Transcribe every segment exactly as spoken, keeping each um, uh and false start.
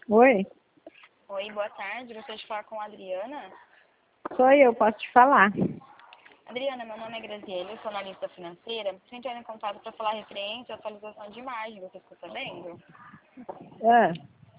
Oi, Oi, boa tarde. Gostaria de falar com a Adriana. sou eu, posso te falar. Adriana, meu nome é Graziele, eu sou analista financeira. Estou entrando em contato para falar referente à atualização de imagem. Você ficou sabendo? Ah,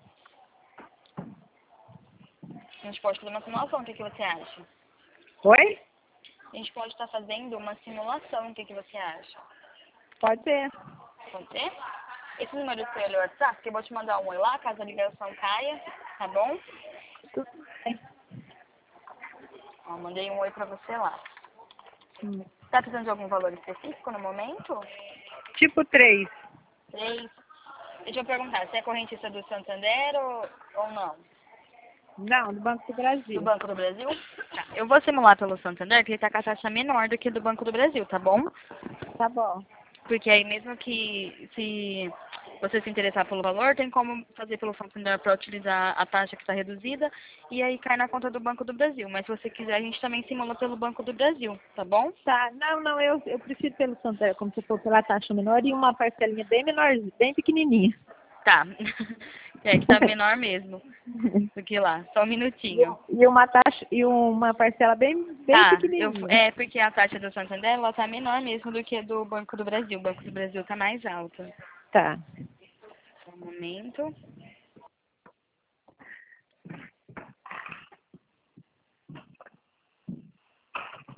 A gente pode fazer uma simulação, o que, que você acha? oi? A gente pode estar fazendo uma simulação, o que, que você acha? Pode ser. Pode ser? Esse número do seu WhatsApp, que eu vou te mandar um oi lá, caso a ligação caia, tá bom? Tudo bem. Ó, mandei um oi para você lá. Hum. Tá precisando de algum valor específico no momento? Tipo três. Três. Deixa eu perguntar, você é correntista do Santander ou, ou não? Não, do Banco do Do Brasil. Banco do Brasil? Tá. Eu vou simular pelo Santander, que ele tá com a taxa menor do que do Banco do Brasil, tá bom? Tá bom. Porque aí mesmo que se você se interessar pelo valor, tem como fazer pelo Santander para utilizar a taxa que está reduzida e aí cai na conta do Banco do Brasil. Mas se você quiser, a gente também simula pelo Banco do Brasil, tá bom? Tá, não, não, eu, eu prefiro pelo Santander, como você falou, pela taxa menor e uma parcelinha bem menor, bem pequenininha. Tá. É que tá menor mesmo do que lá. Só um E, minutinho. e uma taxa, e uma parcela bem, bem Tá, eu, pequenininha. é porque a taxa do Santander ela tá menor mesmo do que a do Banco do Brasil. O Banco do Brasil tá mais alta. Tá. Só um momento.